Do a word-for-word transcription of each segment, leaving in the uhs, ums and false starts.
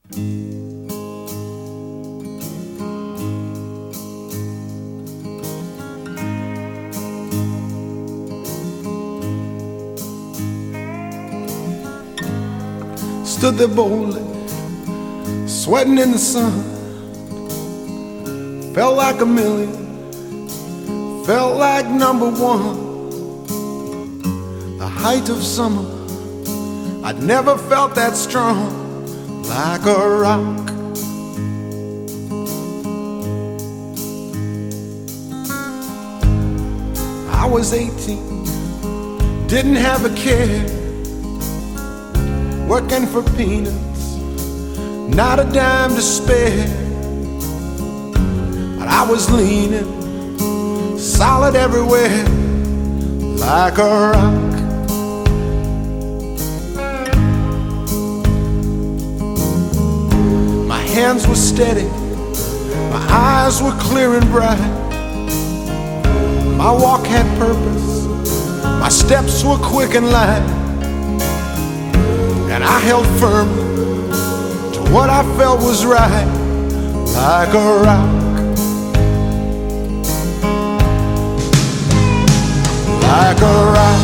Stood there boldly, sweating in the sun. Felt like a million, felt like number one. The height of summer, I'd never felt that strong. Like a rock, I was eighteen, didn't have a care, working for peanuts, not a dime to spare. But I was leaning, solid everywhere, like a rock. My hands were steady, my eyes were clear and bright. My walk had purpose, my steps were quick and light. And I held firmly to what I felt was right, like a rock. Like a rock,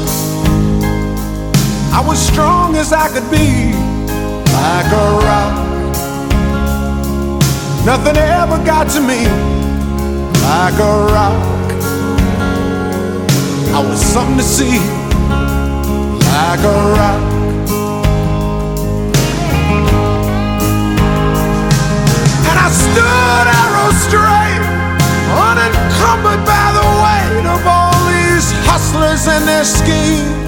I was strong as I could be, like a rock. Nothing ever got to me, like a rock. I was something to see, like a rock. And I stood arrow straight, unencumbered by the weight of all these hustlers and their schemes.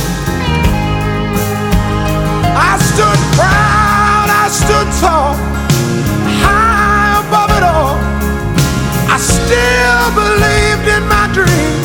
I stood proud, I stood tall, high above it all. I still believed in my dreams.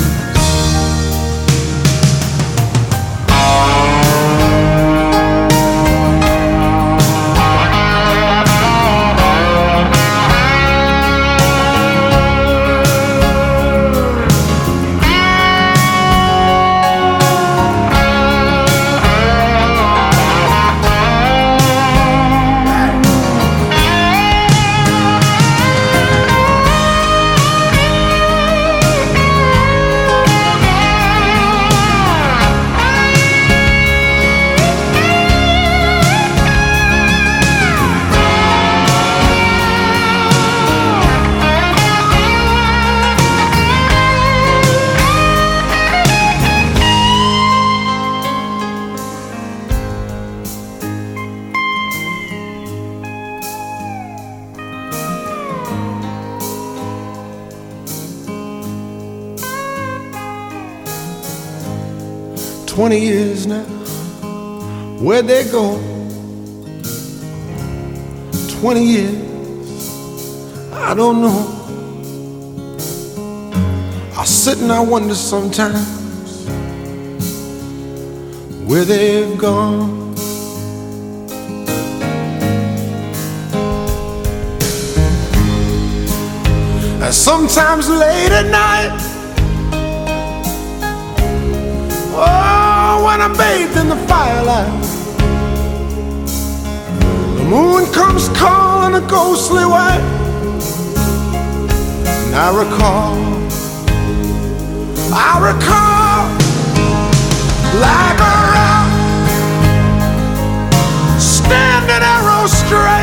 Twenty years now, where'd they go? Twenty years, I don't know. I sit and I wonder sometimes where they've gone. And sometimes late at night, oh, when I'm bathed in the firelight, the moon comes calling a ghostly white, and I recall, I recall, like a rock, standing arrow straight.